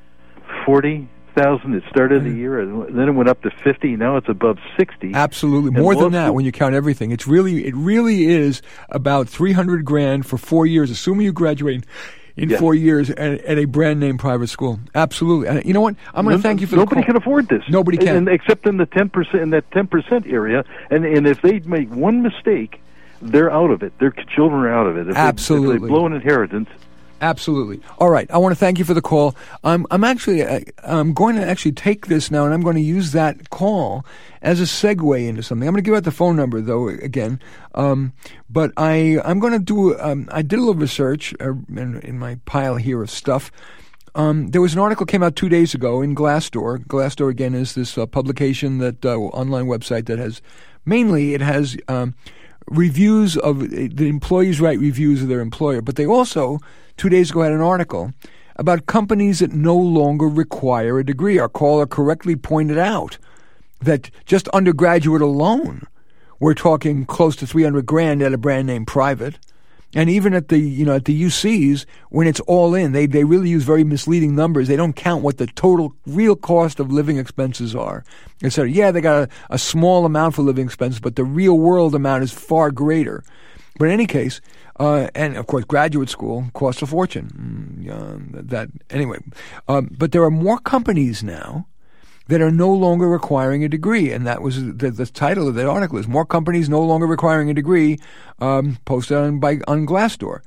forty thousand. It started the year, and then it went up to fifty. Now it's above sixty. Absolutely, more than that when you count everything. It's really, it really is about three hundred grand for four years, assuming you graduate in yeah. four years at, at a brand name private school. Absolutely. And you know what? I'm going to thank you for Nobody the call. can afford this. Nobody can, and, except in the ten percent in that ten percent area. And and if they make one mistake, they're out of it. Their children are out of it. If Absolutely. They, if they blow an inheritance. Absolutely. All right. I want to thank you for the call. I'm I'm actually uh, I'm going to actually take this now, and I'm going to use that call as a segue into something. I'm going to give out the phone number though again. Um, but I I'm going to do. Um, I did a little research uh, in, in my pile here of stuff. Um, there was an article came out two days ago in Glassdoor. Glassdoor again is this uh, publication that uh, online website that has mainly it has. Um, reviews of the employees write reviews of their employer, but they also two days ago had an article about companies that no longer require a degree. Our caller correctly pointed out that just undergraduate alone, we're talking close to three hundred grand at a brand name private. And even at the, you know, at the U Cs, when it's all in, they, they really use very misleading numbers. They don't count what the total real cost of living expenses are. Et cetera. Yeah, they got a, a small amount for living expenses, but the real world amount is far greater. But in any case, uh, and of course, graduate school costs a fortune. Mm, uh, that anyway, um, but there are more companies now that are no longer requiring a degree, and that was the, the title of that article is "More Companies No Longer Requiring a Degree," um, posted on by on Glassdoor.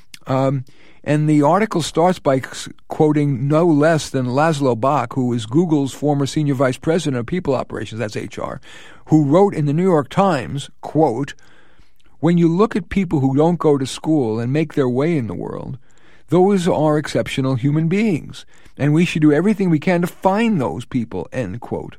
Um, and the article starts by quoting no less than Laszlo Bock, who is Google's former senior vice president of people operations, that's H R, who wrote in the New York Times, quote, "When you look at people who don't go to school and make their way in the world, those are exceptional human beings, and we should do everything we can to find those people," end quote.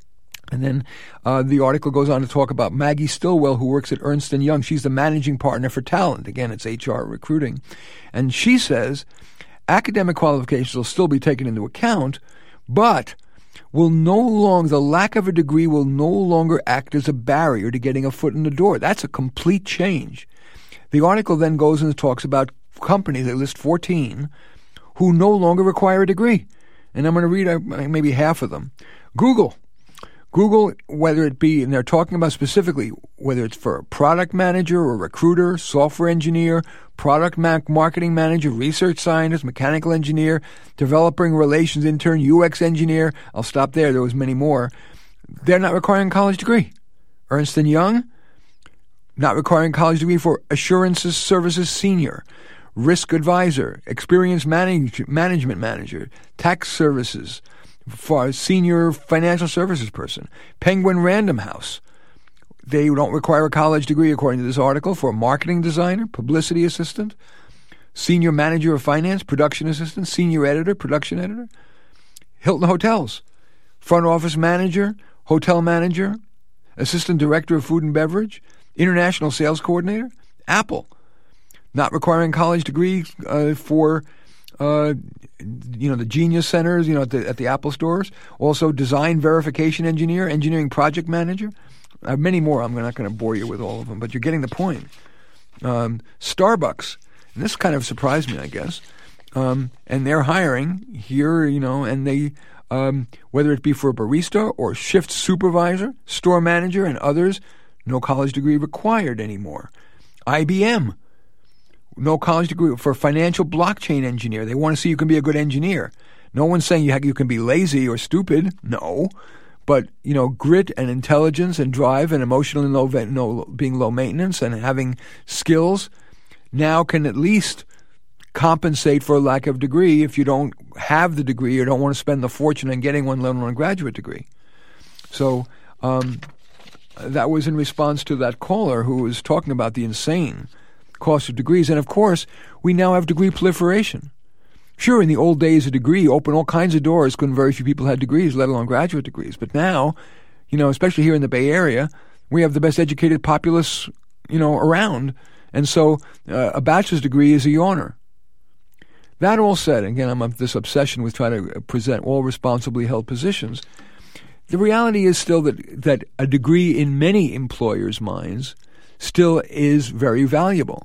And then uh, the article goes on to talk about Maggie Stillwell, who works at Ernst and Young. She's the managing partner for talent. Again, it's H R recruiting. And she says academic qualifications will still be taken into account, but will no longer, the lack of a degree will no longer act as a barrier to getting a foot in the door. That's a complete change. The article then goes and talks about companies, they list fourteen, who no longer require a degree. And I'm going to read uh, maybe half of them. Google. Google, whether it be, and they're talking about specifically, whether it's for a product manager or recruiter, software engineer, product ma- marketing manager, research scientist, mechanical engineer, developer relations intern, U X engineer. I'll stop there. There was many more. They're not requiring a college degree. Ernst and Young, not requiring a college degree for assurances services senior, risk advisor, experienced manage, management manager, tax services, for a senior financial services person. Penguin Random House, they don't require a college degree according to this article for a marketing designer, publicity assistant, senior manager of finance, production assistant, senior editor, production editor. Hilton Hotels, front office manager, hotel manager, assistant director of food and beverage, international sales coordinator. Apple, not requiring college degree uh, for Uh, you know, the Genius Centers, you know, at the, at the Apple stores. Also, design verification engineer, engineering project manager. I have many more. I'm not going to bore you with all of them, but you're getting the point. Um, Starbucks, and this kind of surprised me, I guess. Um, and they're hiring here, you know, and they, um, whether it be for a barista or shift supervisor, store manager, and others, no college degree required anymore. I B M. No college degree for a financial blockchain engineer. They want to see you can be a good engineer. No one's saying you, you can be lazy or stupid. No. But, you know, grit and intelligence and drive and emotional and low, no, being low maintenance and having skills now can at least compensate for a lack of degree if you don't have the degree or don't want to spend the fortune on getting one, let alone a graduate degree. So, um, that was in response to that caller who was talking about the insane cost of degrees. And, of course, we now have degree proliferation. Sure, in the old days, a degree opened all kinds of doors when very few people had degrees, let alone graduate degrees. But now, you know, especially here in the Bay Area, we have the best educated populace, you know, around. And so uh, a bachelor's degree is a yawner. That all said, again, I'm of this obsession with trying to present all responsibly held positions. The reality is still that, that a degree in many employers' minds still is very valuable,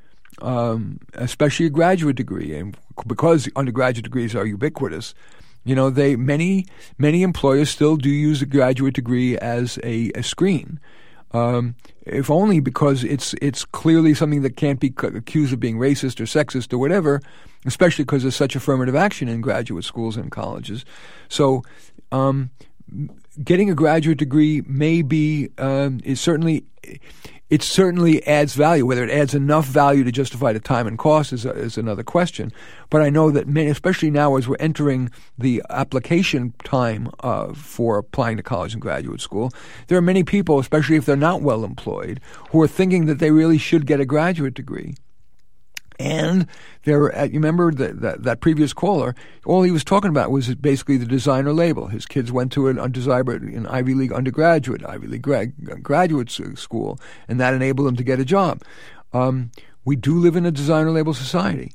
um, especially a graduate degree. And because undergraduate degrees are ubiquitous, you know, they many many employers still do use a graduate degree as a, a screen. Um, if only because it's it's clearly something that can't be accused of being racist or sexist or whatever, especially because there's such affirmative action in graduate schools and colleges. So um, getting a graduate degree may be um, is certainly it certainly adds value. Whether it adds enough value to justify the time and cost is, is another question. But I know that many, especially now as we're entering the application time uh, for applying to college and graduate school, there are many people, especially if they're not well employed, who are thinking that they really should get a graduate degree. And there, you remember that, that that previous caller, all he was talking about was basically the designer label. His kids went to an undesirable, an Ivy League undergraduate, Ivy League gra- graduate school, and that enabled them to get a job. Um, we do live in a designer label society.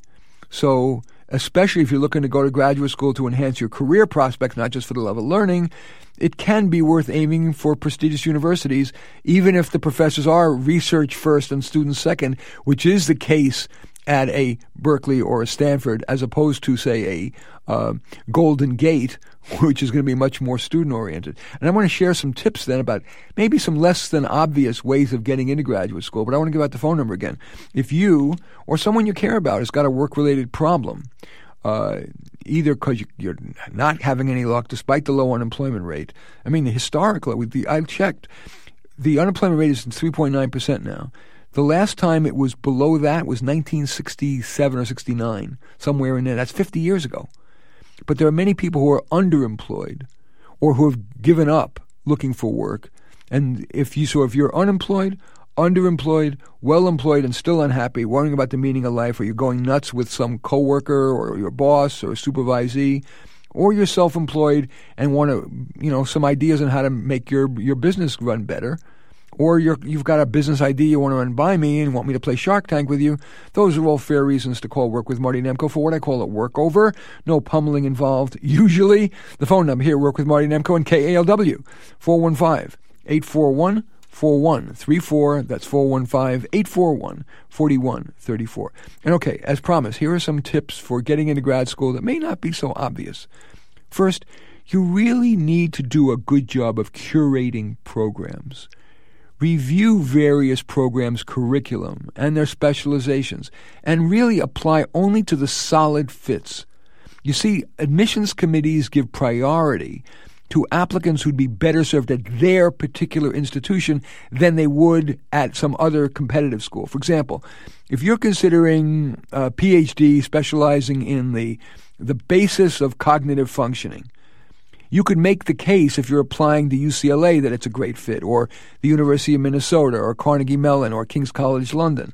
So especially if you're looking to go to graduate school to enhance your career prospects, not just for the love of learning, it can be worth aiming for prestigious universities, even if the professors are research first and students second, which is the case at a Berkeley or a Stanford, as opposed to, say, a uh, Golden Gate, which is going to be much more student-oriented. And I want to share some tips then about maybe some less than obvious ways of getting into graduate school, but I want to give out the phone number again. If you or someone you care about has got a work-related problem, uh, either because you, you're not having any luck despite the low unemployment rate. I mean, historically, the, I checked, the unemployment rate is three point nine percent now. The last time it was below that was nineteen sixty-seven or sixty-nine, somewhere in there. That's fifty years ago. But there are many people who are underemployed or who have given up looking for work. And if you so if you're unemployed, underemployed, well-employed, and still unhappy, worrying about the meaning of life, or you're going nuts with some coworker or your boss or supervisee, or you're self-employed and want to, you know, some ideas on how to make your, your business run better, or you're, you've got a business idea you want to run by me and want me to play Shark Tank with you, those are all fair reasons to call Work with Marty Nemko for what I call a workover. No pummeling involved. Usually, the phone number here, Work with Marty Nemko and K A L W, four one five, eight four one, four one three four. That's four one five, eight four one, four one three four. And okay, as promised, here are some tips for getting into grad school that may not be so obvious. First, you really need to do a good job of curating programs. Review various programs' curriculum and their specializations, and really apply only to the solid fits. You see, admissions committees give priority to applicants who'd be better served at their particular institution than they would at some other competitive school. For example, if you're considering a P H D specializing in the, the basis of cognitive functioning, you could make the case if you're applying to U C L A that it's a great fit, or the University of Minnesota, or Carnegie Mellon, or King's College London.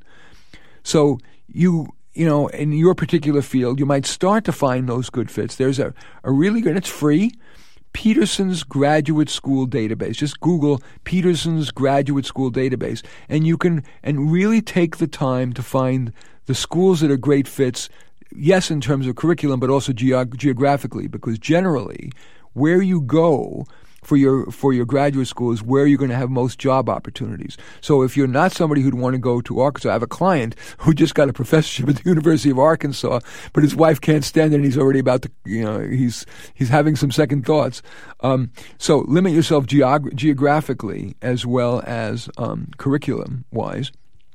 So you, you know, in your particular field, you might start to find those good fits. There's a, a really good, it's free, Peterson's Graduate School Database. Just Google Peterson's Graduate School Database, and you can and really take the time to find the schools that are great fits, yes, in terms of curriculum, but also geog- geographically, because generally, where you go for your for your graduate school is where you're going to have most job opportunities. So if you're not somebody who'd want to go to Arkansas, I have a client who just got a professorship at the University of Arkansas, but his wife can't stand it, and he's already about to, you know, he's he's having some second thoughts. Um, so limit yourself geog- geographically as well as um, curriculum-wise.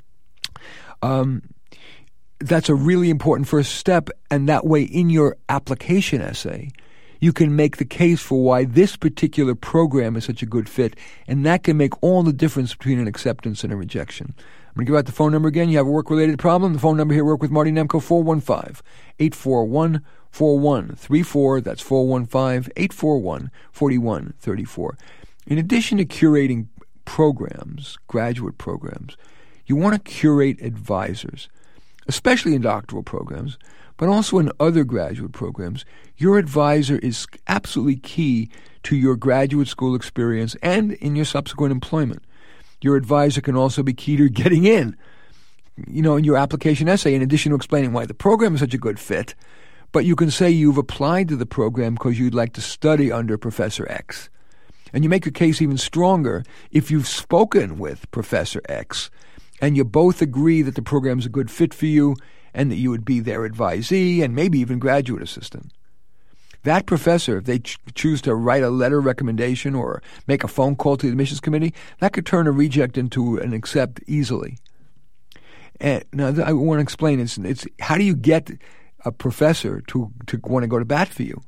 Um, that's a really important first step, and that way in your application essay, you can make the case for why this particular program is such a good fit, and that can make all the difference between an acceptance and a rejection. I'm going to give out the phone number again. You have a work-related problem. The phone number here, Work with Marty Nemko, four one five, eight four one, four one three four. That's four one five, eight four one, four one three four. In addition to curating programs, graduate programs, you want to curate advisors, especially in doctoral programs, but also in other graduate programs. Your advisor is absolutely key to your graduate school experience and in your subsequent employment. Your advisor can also be key to getting in. You know, in your application essay, in addition to explaining why the program is such a good fit, but you can say you've applied to the program because you'd like to study under Professor X. And you make your case even stronger if you've spoken with Professor X and you both agree that the program's a good fit for you and that you would be their advisee and maybe even graduate assistant. That professor, if they ch- choose to write a letter of recommendation or make a phone call to the admissions committee, that could turn a reject into an accept easily. And now I want to explain, it's, it's how do you get a professor to, to want to go to bat for you?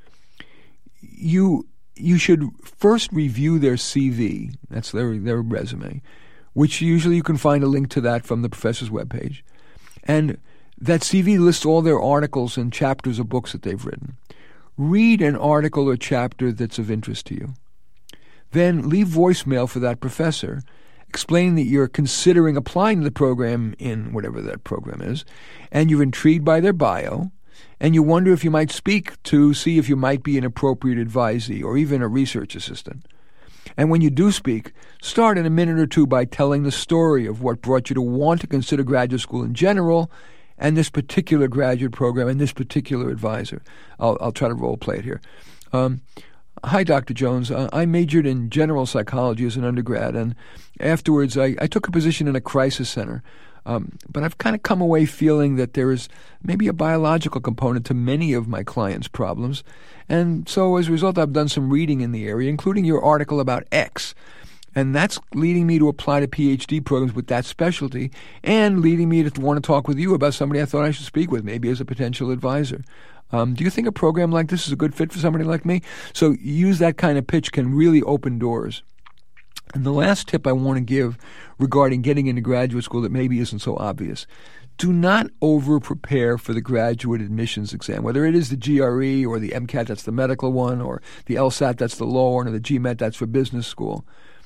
You you should first review their C V, that's their, their resume, which usually you can find a link to that from the professor's webpage. And that C V lists all their articles and chapters of books that they've written. Read an article or chapter that's of interest to you. Then leave voicemail for that professor, explaining that you're considering applying to the program in whatever that program is, and you're intrigued by their bio, and you wonder if you might speak to see if you might be an appropriate advisee or even a research assistant. And when you do speak, start in a minute or two by telling the story of what brought you to want to consider graduate school in general and this particular graduate program and this particular advisor. I'll, I'll try to role play it here. Um, Hi, Doctor Jones. Uh, I majored in general psychology as an undergrad, and afterwards I, I took a position in a crisis center. Um, but I've kind of come away feeling that there is maybe a biological component to many of my clients' problems. And so as a result, I've done some reading in the area, including your article about X. And that's leading me to apply to P H D programs with that specialty and leading me to want to talk with you about somebody I thought I should speak with, maybe as a potential advisor. Um, do you think a program like this is a good fit for somebody like me? So use that kind of pitch can really open doors. And the last tip I want to give regarding getting into graduate school that maybe isn't so obvious, do not over-prepare for the graduate admissions exam, whether it is the G R E or the MCAT, that's the medical one, or the LSAT, that's the law one, or the GMAT, that's for business school.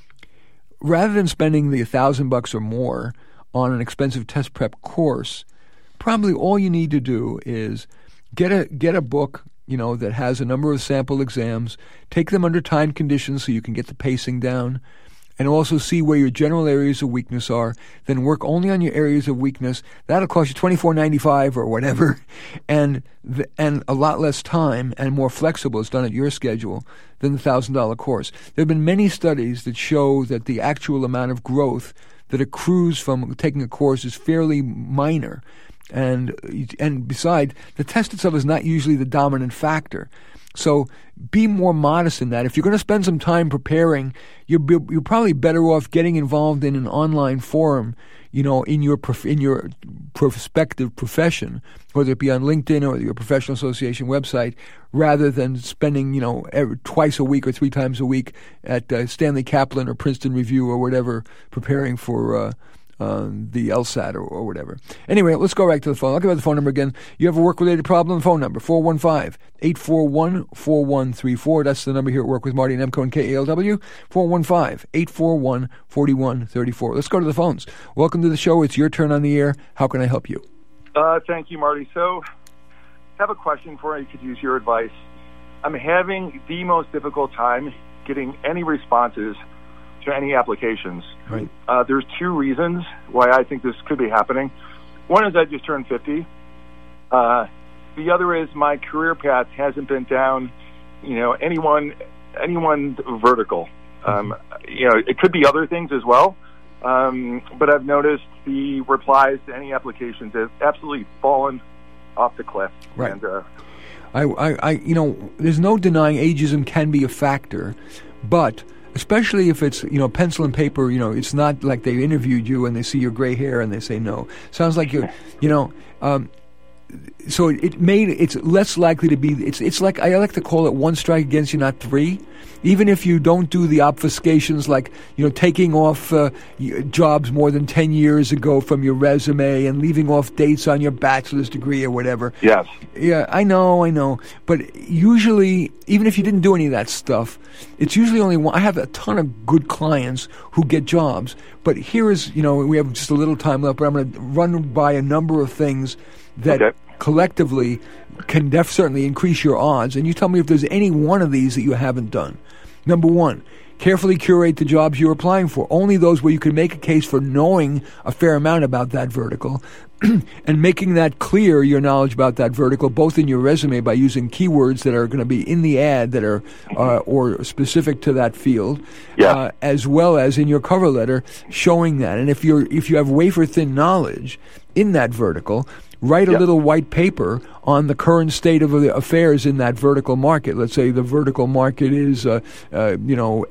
Rather than spending the thousand bucks or more on an expensive test prep course, probably all you need to do is get a get a book, you know, that has a number of sample exams, take them under timed conditions so you can get the pacing down, and also see where your general areas of weakness are, then work only on your areas of weakness. That'll cost you twenty-four ninety-five or whatever, and the, and a lot less time and more flexible. It's done at your schedule than the one thousand dollars course. There have been many studies that show that the actual amount of growth that accrues from taking a course is fairly minor. And and beside, the test itself is not usually the dominant factor. So be more modest in that. If you're going to spend some time preparing, you're, you're probably better off getting involved in an online forum, you know, in your prof- in your prospective profession, whether it be on LinkedIn or your professional association website, rather than spending, you know, every, twice a week or three times a week at uh, Stanley Kaplan or Princeton Review or whatever, preparing for uh, Uh, the LSAT or, or whatever. Anyway, let's go back to the phone. I'll give you the phone number again. You have a work-related problem, phone number, four one five, eight four one, four one three four. That's the number here at Work with Marty and Emco and K A L W, four one five, eight four one, four one three four. Let's go to the phones. Welcome to the show. It's your turn on the air. How can I help you? Uh, thank you, Marty. So I have a question for you. You could use your advice. I'm having the most difficult time getting any responses to any applications. Right. Uh, there's two reasons why I think this could be happening. One is I just turned fifty. Uh, the other is my career path hasn't been down, you know, anyone, anyone vertical. Um, you know, it could be other things as well. Um, but I've noticed the replies to any applications have absolutely fallen off the cliff. Right. And, uh, I, I, I, you know, there's no denying ageism can be a factor, but especially if it's, you know, pencil and paper, you know, it's not like they interviewed you and they see your gray hair and they say no. Sounds like you're, you know, um, so it, it made it's less likely to be. It's it's like I like to call it one strike against you, not three. Even if you don't do the obfuscations like, you know, taking off uh, jobs more than ten years ago from your resume and leaving off dates on your bachelor's degree or whatever. Yes. Yeah, I know, I know. But usually, even if you didn't do any of that stuff, it's usually only one. I have a ton of good clients who get jobs. But here is, you know, we have just a little time left, but I'm going to run by a number of things that okay. collectively can def- certainly increase your odds. And you tell me if there's any one of these that you haven't done. Number one, carefully curate the jobs you're applying for. Only those where you can make a case for knowing a fair amount about that vertical and making that clear, your knowledge about that vertical, both in your resume by using keywords that are going to be in the ad that are uh, or specific to that field, yeah. uh, as well as in your cover letter showing that. And if you're if you have wafer-thin knowledge in that vertical, write a yep. little white paper on the current state of the affairs in that vertical market. Let's say the vertical market is, uh, uh, you know,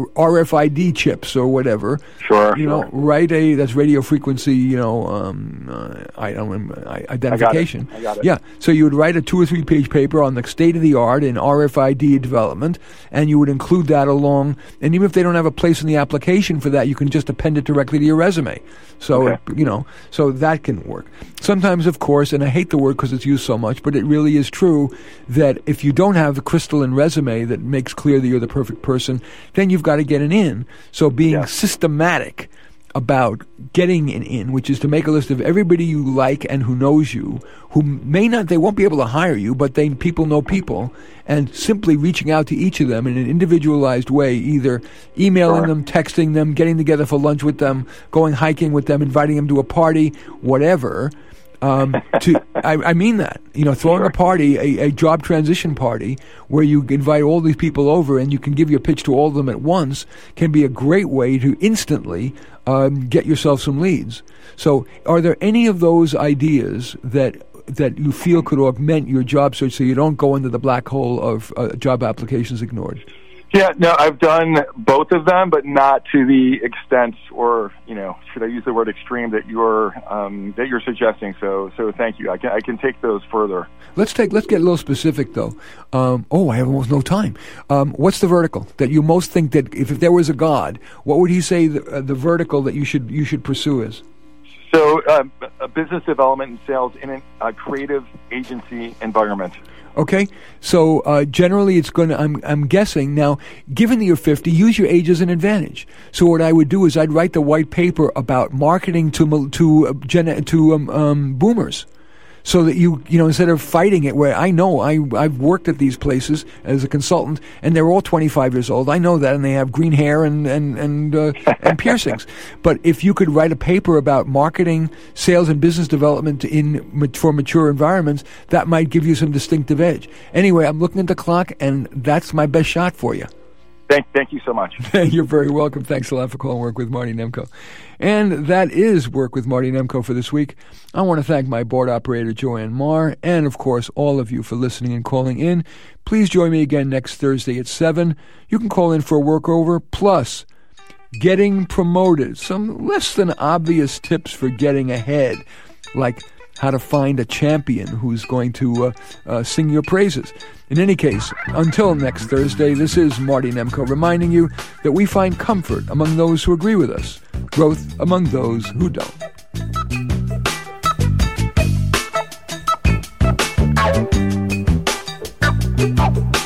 R F I D chips or whatever. Sure. You sure. know, write a that's radio frequency, you know, um, uh, I don't uh, identification. I got it. I got it. Yeah. So you would write a two or three page paper on the state of the art in R F I D development, and you would include that along. And even if they don't have a place in the application for that, you can just append it directly to your resume. So okay. you know, so that can work. Sometimes, of course, and I hate the word because it's used so much, but it really is true that if you don't have a crystalline resume that makes clear that you're the perfect person, then you've got to get an in. So being yeah. systematic about getting an in, which is to make a list of everybody you like and who knows you, who may not, they won't be able to hire you, but they people know people, and simply reaching out to each of them in an individualized way, either emailing sure. them, texting them, getting together for lunch with them, going hiking with them, inviting them to a party, whatever. Um, to I, I mean that, you know, throwing sure. a party, a, a job transition party, where you invite all these people over and you can give your pitch to all of them at once, can be a great way to instantly um, get yourself some leads. So, are there any of those ideas that that you feel could augment your job search, so you don't go into the black hole of uh, job applications ignored? Yeah, no, I've done both of them, but not to the extent, or you know, should I use the word extreme that you're um, that you're suggesting? So, so thank you. I can I can take those further. Let's take let's get a little specific though. Um, oh, I have almost no time. Um, what's the vertical that you most think that if, if there was a God, what would he say the, uh, the vertical that you should you should pursue is? So, uh, a business development and sales in a uh, creative agency environment. Okay, so uh, generally it's going to, I'm, I'm guessing, now, given that you're fifty, use your age as an advantage. So what I would do is I'd write the white paper about marketing to to uh, gen, to um, um, boomers. So that you, you know, instead of fighting it, where I know, I, I've worked at these places as a consultant, and they're all twenty-five years old. I know that, and they have green hair and and and, uh, and piercings. But if you could write a paper about marketing, sales, and business development in for mature environments, that might give you some distinctive edge. Anyway, I'm looking at the clock, and that's my best shot for you. Thank, thank you so much. You're very welcome. Thanks a lot for calling Work with Marty Nemko. And that is Work with Marty Nemko for this week. I want to thank my board operator, Joanne Marr, and, of course, all of you for listening and calling in. Please join me again next Thursday at seven. You can call in for a workover, plus getting promoted. Some less than obvious tips for getting ahead, like how to find a champion who's going to uh, uh, sing your praises. In any case, until next Thursday, this is Marty Nemko reminding you that we find comfort among those who agree with us, growth among those who don't.